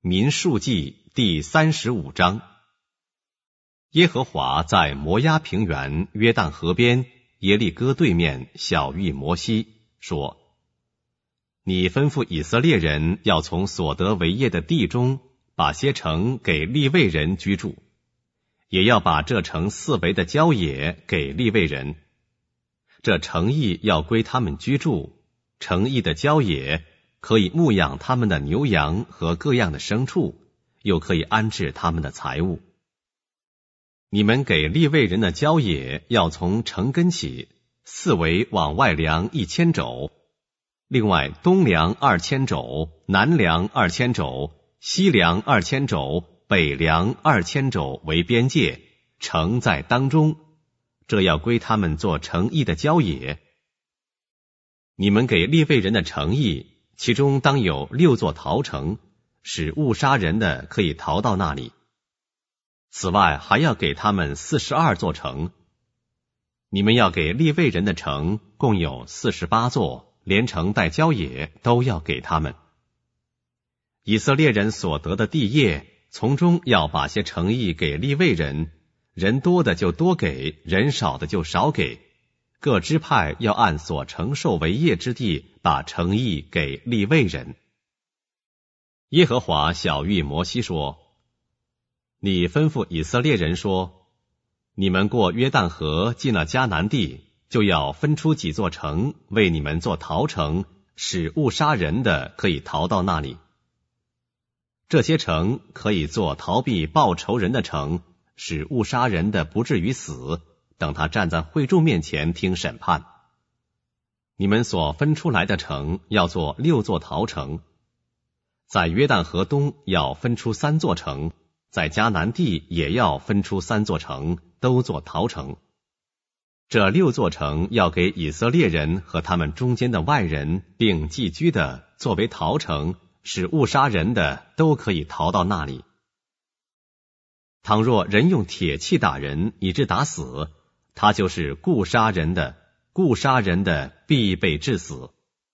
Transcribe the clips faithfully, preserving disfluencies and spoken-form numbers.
民数记第三十五章。耶和华在摩押平原约旦河边耶利哥对面晓谕摩西说：你吩咐以色列人要从所得为业的地中把些城给利未人居住，也要把这城四围的郊野给利未人。这城邑要归他们居住，城邑的郊野可以牧养他们的牛羊和各样的牲畜，又可以安置他们的财物。你们给利未人的郊野要从城根起，四围往外量一千肘，另外东量二千肘，南量二千肘，西量二千肘，北量二千肘为边界，城在当中，这要归他们做城邑的郊野。你们给利未人的城邑，其中当有六座逃城，使误杀人的可以逃到那里。此外还要给他们四十二座城。你们要给利未人的城共有四十八座，连城带郊野都要给他们。以色列人所得的地业，从中要把些城邑给利未人，人多的就多给，人少的就少给。各支派要按所承受为业之地，把城邑给利未人。耶和华晓谕摩西说：你吩咐以色列人说，你们过约旦河进了迦南地，就要分出几座城为你们做逃城，使误杀人的可以逃到那里。这些城可以做逃避报仇人的城，使误杀人的不至于死，等他站在会众面前听审判。你们所分出来的城要做六座逃城，在约旦河东要分出三座城，在迦南地也要分出三座城，都做逃城。这六座城要给以色列人和他们中间的外人并寄居的作为逃城，使误杀人的都可以逃到那里。倘若人用铁器打人以致打死，他就是故杀人的，故杀人的必被致死。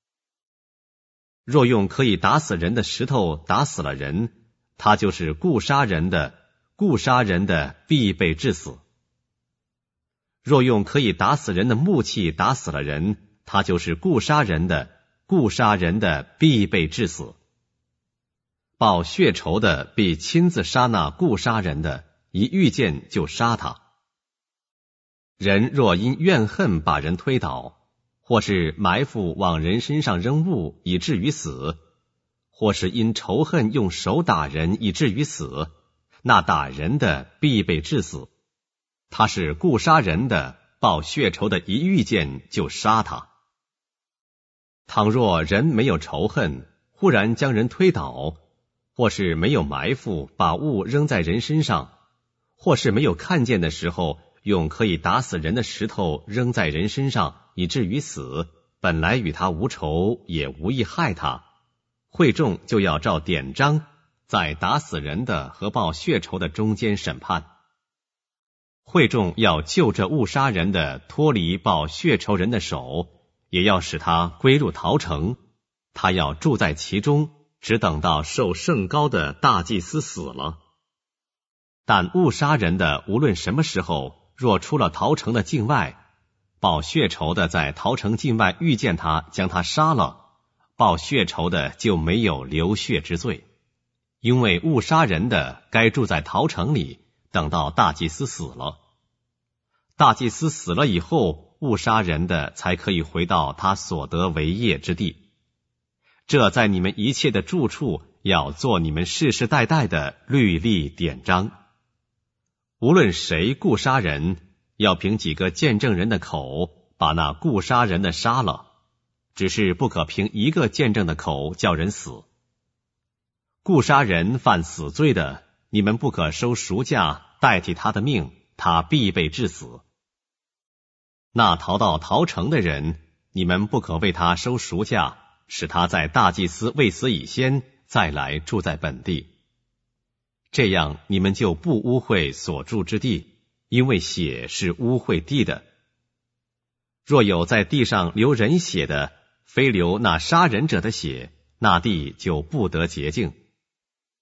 若用可以打死人的石头打死了人，他就是故杀人的，故杀人的必被致死。若用可以打死人的木器打死了人，他就是故杀人的，故杀人的必被致死。报血仇的必亲自杀那故杀人的，一遇见就杀他。人若因怨恨把人推倒，或是埋伏往人身上扔物以至于死，或是因仇恨用手打人以至于死，那打人的必被致死。他是故杀人的，报血仇的一遇见就杀他。倘若人没有仇恨，忽然将人推倒，或是没有埋伏把物扔在人身上，或是没有看见的时候用可以打死人的石头扔在人身上以至于死，本来与他无仇，也无意害他，会众就要照典章在打死人的和报血仇的中间审判。会众要救这误杀人的脱离报血仇人的手，也要使他归入逃城，他要住在其中，只等到受圣膏的大祭司死了。但误杀人的无论什么时候，若出了逃城的境外，报血仇的在逃城境外遇见他，将他杀了，报血仇的就没有流血之罪，因为误杀人的该住在逃城里，等到大祭司死了。大祭司死了以后，误杀人的才可以回到他所得为业之地。这在你们一切的住处要做你们世世代代的律例典章。无论谁故杀人，要凭几个见证人的口把那故杀人的杀了，只是不可凭一个见证的口叫人死。故杀人犯死罪的，你们不可收赎价代替他的命，他必被致死。那逃到逃城的人，你们不可为他收赎价，使他在大祭司未死以先再来住在本地。这样你们就不污秽所住之地，因为血是污秽地的。若有在地上流人血的，非流那杀人者的血，那地就不得洁净。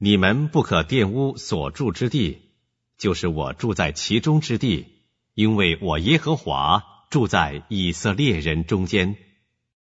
你们不可玷污所住之地，就是我住在其中之地，因为我耶和华住在以色列人中间。